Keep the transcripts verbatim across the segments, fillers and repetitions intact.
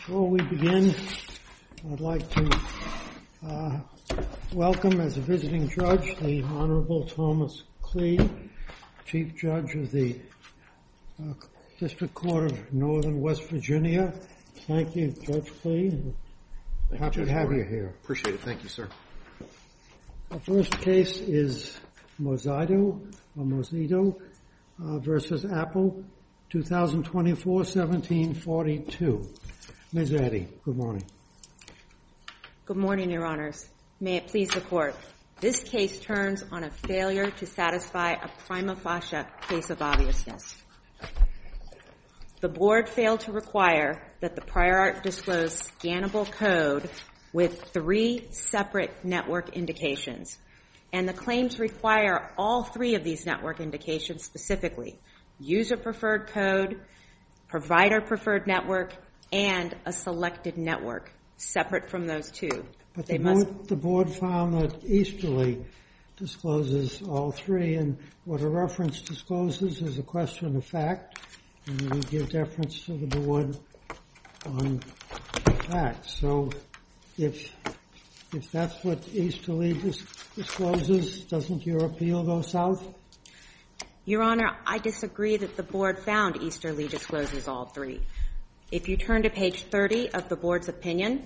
Before we begin, I'd like to uh, welcome as a visiting judge the Honorable Thomas Klee, Chief Judge of the uh, District Court of Northern West Virginia. Thank you, Judge Klee. Happy to have you here. Appreciate it. Thank you, sir. The first case is Mozito, or Mozito uh, versus Apple, twenty twenty-four seventeen forty-two. Miz Eddy, good morning. Good morning, Your Honors. May it please the Court. This case turns on a failure to satisfy a prima facie case of obviousness. The Board failed to require that the prior art disclose scannable code with three separate network indications, and the claims require all three of these network indications specifically: user-preferred code, provider-preferred network, and a selected network, separate from those two. But they the, must board, the board found that Easterly discloses all three, and what a reference discloses is a question of fact, and we give deference to the board on facts. So if if that's what Easterly dis- discloses, doesn't your appeal go south? Your Honor, I disagree that the Board found Easterly discloses all three. If you turn to page thirty of the Board's opinion,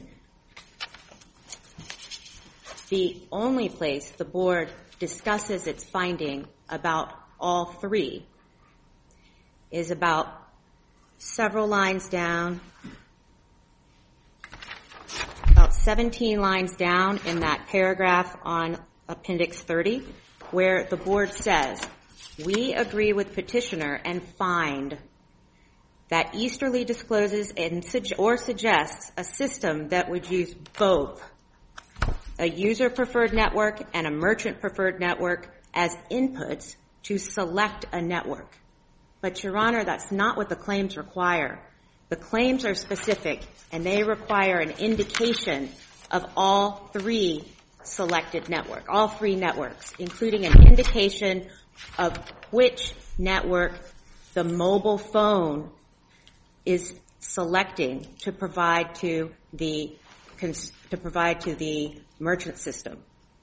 the only place the Board discusses its finding about all three is about several lines down, about seventeen lines down in that paragraph on Appendix thirty, where the Board says, "We agree with petitioner and find that Easterly discloses and or suggests a system that would use both a user-preferred network and a merchant-preferred network as inputs to select a network." But, Your Honor, that's not what the claims require. The claims are specific, and they require an indication of all three selected network, all three networks, including an indication of which network the mobile phone is selecting to provide to the to provide to the merchant system.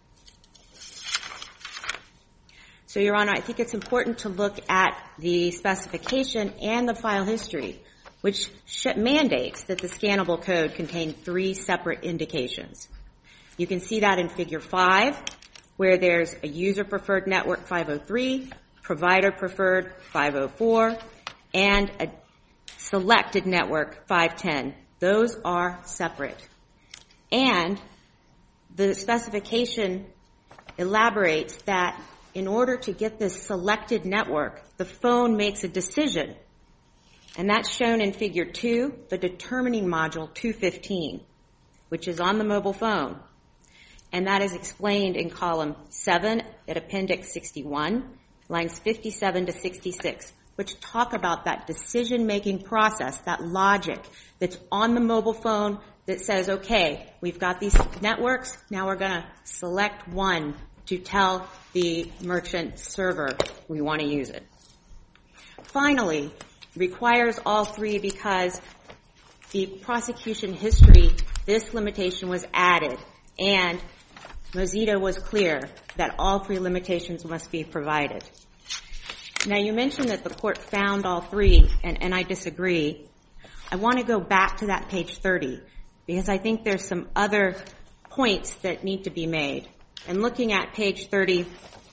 So, Your Honor, I think it's important to look at the specification and the file history, which mandates that the scannable code contain three separate indications. You can see that in Figure five, where there's a user-preferred network five oh three, provider-preferred five oh four, and a selected network five ten. Those are separate. And the specification elaborates that in order to get this selected network, the phone makes a decision. And that's shown in Figure two, the determining module two fifteen, which is on the mobile phone. And that is explained in column seven at Appendix sixty-one, lines fifty-seven to sixty-six, which talk about that decision-making process, that logic that's on the mobile phone that says, okay, we've got these networks, now we're going to select one to tell the merchant server we want to use it. Finally, requires all three because the prosecution history, this limitation was added, and Mozito was clear that all three limitations must be provided. Now, you mentioned that the Court found all three, and, and I disagree. I want to go back to that page thirty, because I think there's some other points that need to be made. And looking at page thirty,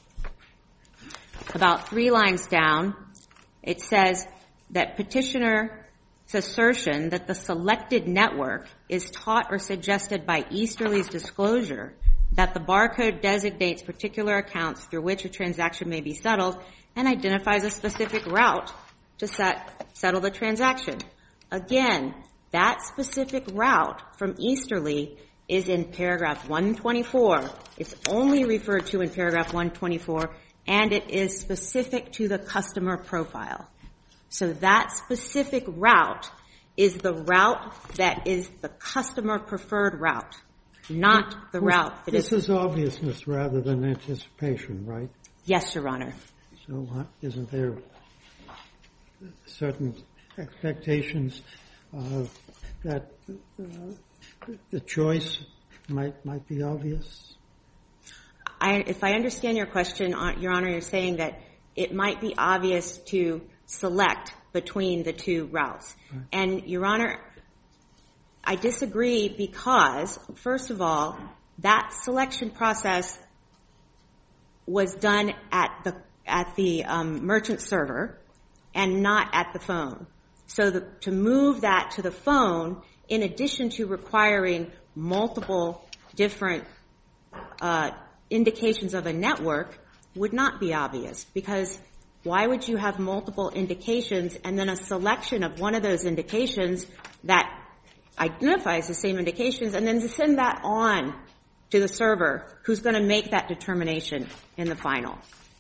about three lines down, it says that petitioner's assertion that the selected network is taught or suggested by Easterly's disclosure that the barcode designates particular accounts through which a transaction may be settled and identifies a specific route to set, settle the transaction. Again, that specific route from Easterly is in paragraph one twenty-four. It's only referred to in paragraph one twenty-four, and it is specific to the customer profile. So that specific route is the route that is the customer preferred route, not the route that is... This is obviousness rather than anticipation, right? Yes, Your Honor. So uh, isn't there certain expectations uh, that uh, the choice might might be obvious? I, if I understand your question, Your Honor, you're saying that it might be obvious to select between the two routes. Right. And, Your Honor, I disagree because, first of all, that selection process was done at the at the um, merchant server and not at the phone. So the, to move that to the phone, in addition to requiring multiple different uh, indications of a network, would not be obvious, because why would you have multiple indications and then a selection of one of those indications that identifies the same indications and then to send that on to the server who's going to make that determination in the final?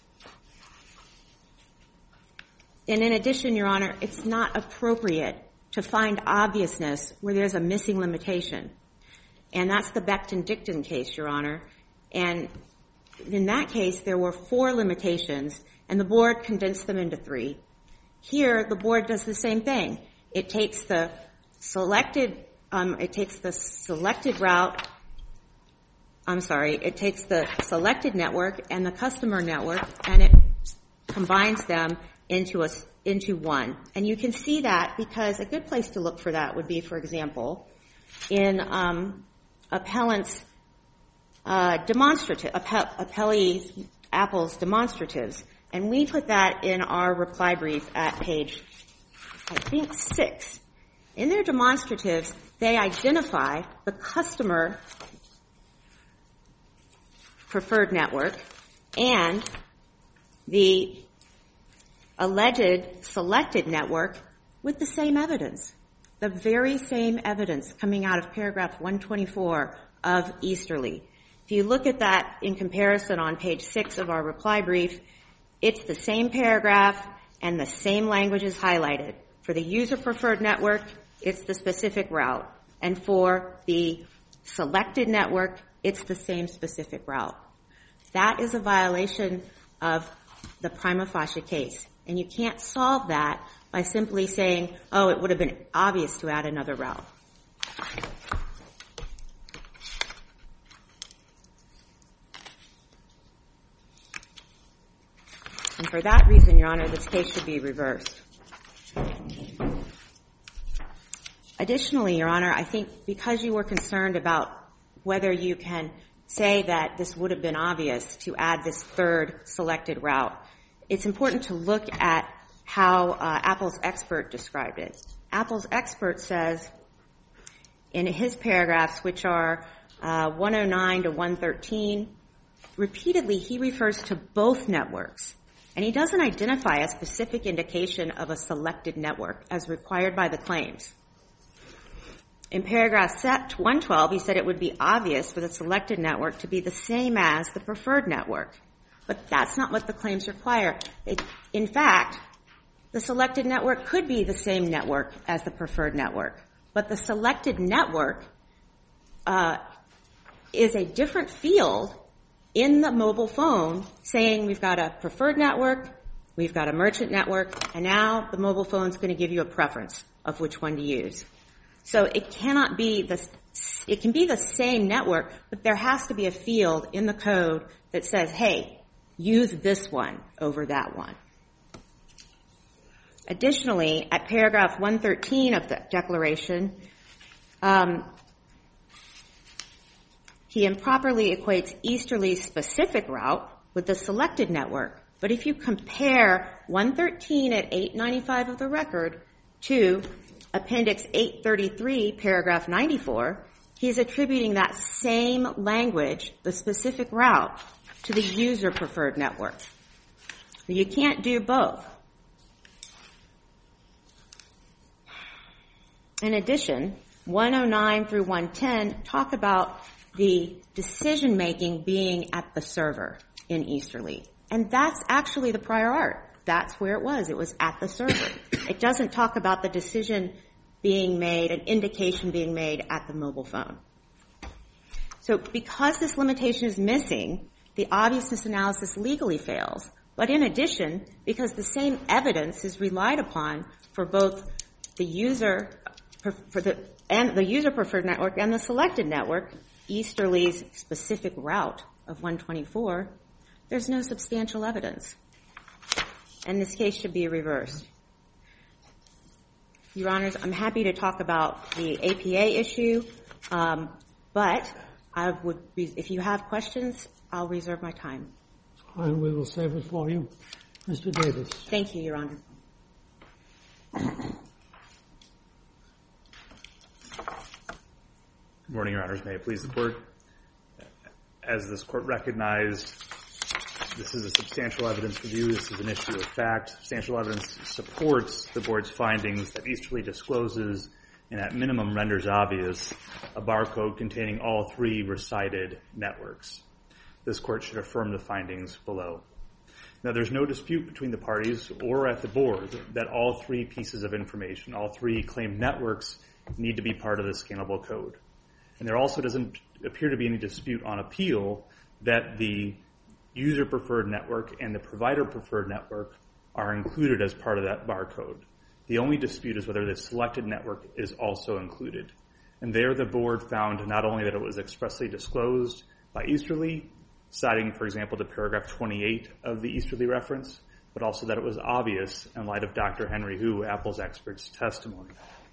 And in addition, Your Honor, it's not appropriate to find obviousness where there's a missing limitation. And that's the Becton-Dickinson case, Your Honor. And in that case, there were four limitations, and the board condensed them into three. Here, the board does the same thing. It takes the selected, um, it takes the selected route, I'm sorry, it takes the selected network and the customer network, and it combines them into a, into one. And you can see that because a good place to look for that would be, for example, in um, appellant's uh, demonstrative, appell- appellee's Apple's demonstratives. And we put that in our reply brief at page, I think, six. In their demonstratives, they identify the customer preferred network and the alleged selected network with the same evidence, the very same evidence coming out of paragraph one twenty-four of Easterly. If you look at that in comparison on page six of our reply brief, it's the same paragraph and the same language is highlighted. For the user-preferred network, it's the specific route. And for the selected network, it's the same specific route. That is a violation of the prima facie case. And you can't solve that by simply saying, oh, it would have been obvious to add another route. And for that reason, Your Honor, this case should be reversed. Additionally, Your Honor, I think because you were concerned about whether you can say that this would have been obvious to add this third selected route, it's important to look at how uh, Apple's expert described it. Apple's expert says in his paragraphs, which are uh, one oh nine to one thirteen, repeatedly he refers to both networks. And he doesn't identify a specific indication of a selected network as required by the claims. In paragraph one twelve, he said it would be obvious for the selected network to be the same as the preferred network. But that's not what the claims require. It, in fact, the selected network could be the same network as the preferred network. But the selected network uh, is a different field in the mobile phone saying we've got a preferred network, we've got a merchant network, and now the mobile phone's going to give you a preference of which one to use. So it cannot be the, it can be the same network, but there has to be a field in the code that says, hey, use this one over that one. Additionally, at paragraph one thirteen of the declaration, um, he improperly equates Easterly's specific route with the selected network. But if you compare one thirteen at eight ninety-five of the record to Appendix eight thirty-three, paragraph ninety-four, he's attributing that same language, the specific route, to the user-preferred network. You can't do both. In addition, one oh nine through one ten talk about the decision-making being at the server in Easterly. And that's actually the prior art. That's where it was. It was at the server. It doesn't talk about the decision being made, an indication being made at the mobile phone. So because this limitation is missing, the obviousness analysis legally fails. But in addition, because the same evidence is relied upon for both the user for the and the user preferred network and the selected network, Easterly's specific route of one twenty-four, there's no substantial evidence. And this case should be reversed. Your Honors, I'm happy to talk about the A P A issue, um, but I would, be, if you have questions, I'll reserve my time. Fine, we will save it for you. Mister Davis. Thank you, Your Honor. Good morning, Your Honors. May it please the Court. As this Court recognized, this is a substantial evidence review. This is an issue of fact. Substantial evidence supports the Board's findings that Easterly discloses and at minimum renders obvious a barcode containing all three recited networks. This Court should affirm the findings below. Now, there's no dispute between the parties or at the Board that all three pieces of information, all three claimed networks, need to be part of the scannable code. And there also doesn't appear to be any dispute on appeal that the user-preferred network and the provider-preferred network are included as part of that barcode. The only dispute is whether the selected network is also included. And there the Board found not only that it was expressly disclosed by Easterly, citing, for example, to paragraph twenty-eight of the Easterly reference, but also that it was obvious in light of Doctor Henry Hu, Apple's expert's testimony.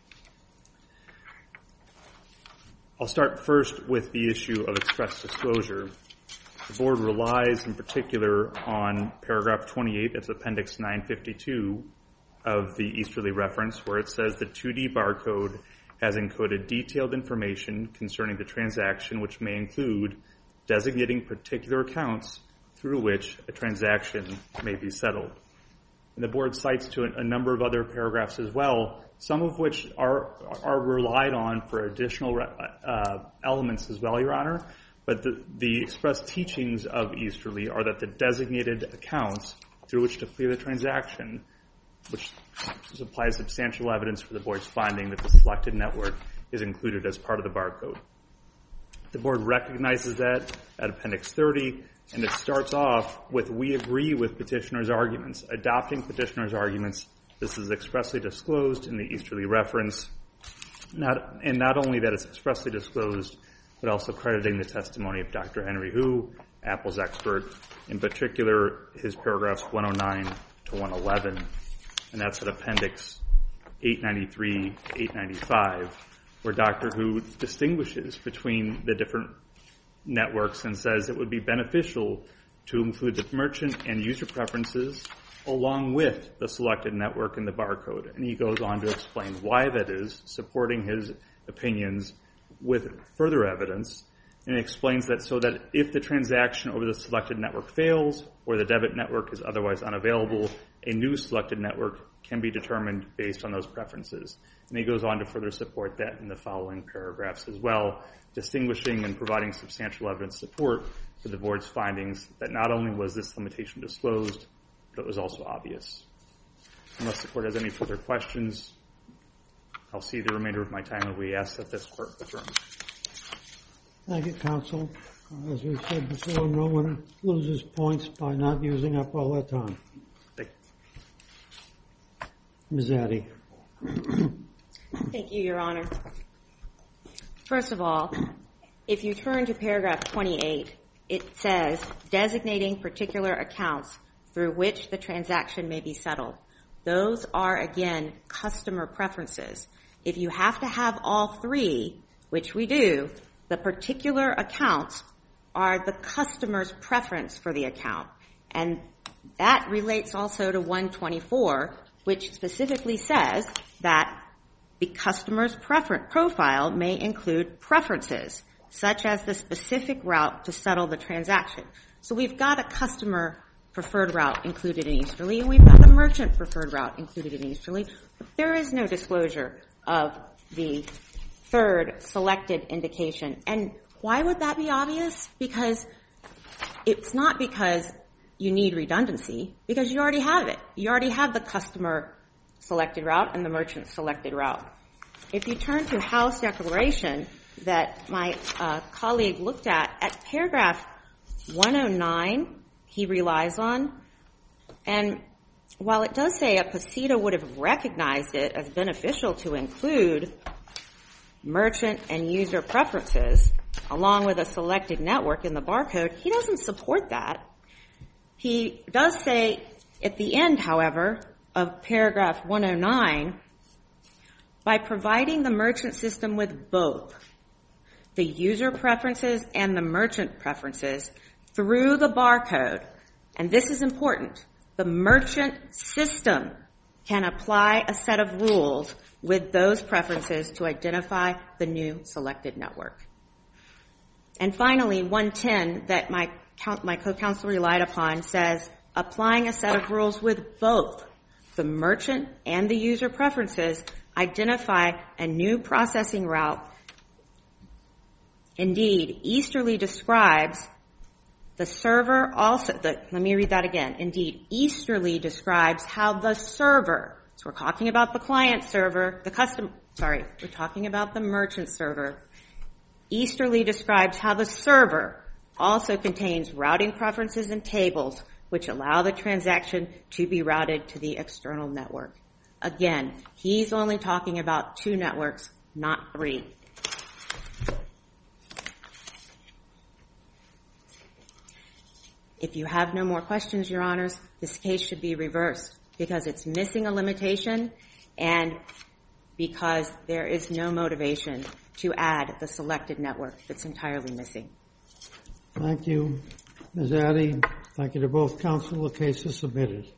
I'll start first with the issue of express disclosure. The Board relies in particular on paragraph twenty-eight, that's appendix nine fifty-two of the Easterly reference, where it says the two D barcode has encoded detailed information concerning the transaction, which may include designating particular accounts through which a transaction may be settled. And the Board cites to a number of other paragraphs as well, some of which are are relied on for additional uh, elements as well, Your Honor. But the, the express teachings of Easterly are that the designated accounts through which to clear the transaction, which supplies substantial evidence for the Board's finding that the selected network is included as part of the barcode. The Board recognizes that at appendix thirty, and it starts off with, we agree with petitioner's arguments. Adopting petitioner's arguments, this is expressly disclosed in the Easterly reference, not, and not only that it's expressly disclosed, but also crediting the testimony of Doctor Henry Hu, Apple's expert, in particular his paragraphs one oh nine to one eleven, and that's at appendix eight ninety-three to eight ninety-five, where Doctor Hu distinguishes between the different networks and says it would be beneficial to include the merchant and user preferences along with the selected network in the barcode. And he goes on to explain why that is, supporting his opinions with further evidence, and explains that so that if the transaction over the selected network fails or the debit network is otherwise unavailable, a new selected network can be determined based on those preferences. And he goes on to further support that in the following paragraphs as well, distinguishing and providing substantial evidence support for the Board's findings that not only was this limitation disclosed, but it was also obvious. Unless the Court has any further questions, I'll see the remainder of my time and we ask that this Court affirm. Thank you, Counsel. Uh, as we've said before, no one loses points by not using up all their time. Thank you. Miz Addy. Thank you, Your Honor. First of all, if you turn to paragraph twenty-eight, it says designating particular accounts through which the transaction may be settled. Those are, again, customer preferences. If you have to have all three, which we do, the particular accounts are the customer's preference for the account. And that relates also to one twenty-four, which specifically says that the customer's preference profile may include preferences, such as the specific route to settle the transaction. So we've got a customer preferred route included in Easterly, and we've got a merchant preferred route included in Easterly. But there is no disclosure of the third selected indication. And why would that be obvious? Because it's not because you need redundancy, because you already have it. You already have the customer selected route and the merchant selected route. If you turn to Howe's declaration that my uh, colleague looked at, at paragraph one oh nine, he relies on, and while it does say a POSITA would have recognized it as beneficial to include merchant and user preferences, along with a selected network in the barcode, he doesn't support that. He does say at the end, however, of paragraph one oh nine, by providing the merchant system with both the user preferences and the merchant preferences through the barcode, and this is important, the merchant system can apply a set of rules with those preferences to identify the new selected network. And finally, one ten that my, my co-counsel relied upon says, applying a set of rules with both the merchant and the user preferences identify a new processing route. Indeed, Easterly describes the server also, the, let me read that again. Indeed, Easterly describes how the server, so we're talking about the client server, the custom, sorry, we're talking about the merchant server. Easterly describes how the server also contains routing preferences and tables which allow the transaction to be routed to the external network. Again, he's only talking about two networks, not three. If you have no more questions, Your Honors, this case should be reversed because it's missing a limitation and because there is no motivation to add the selected network that's entirely missing. Thank you, Miz Addy. Thank you to both counsel. The case is submitted.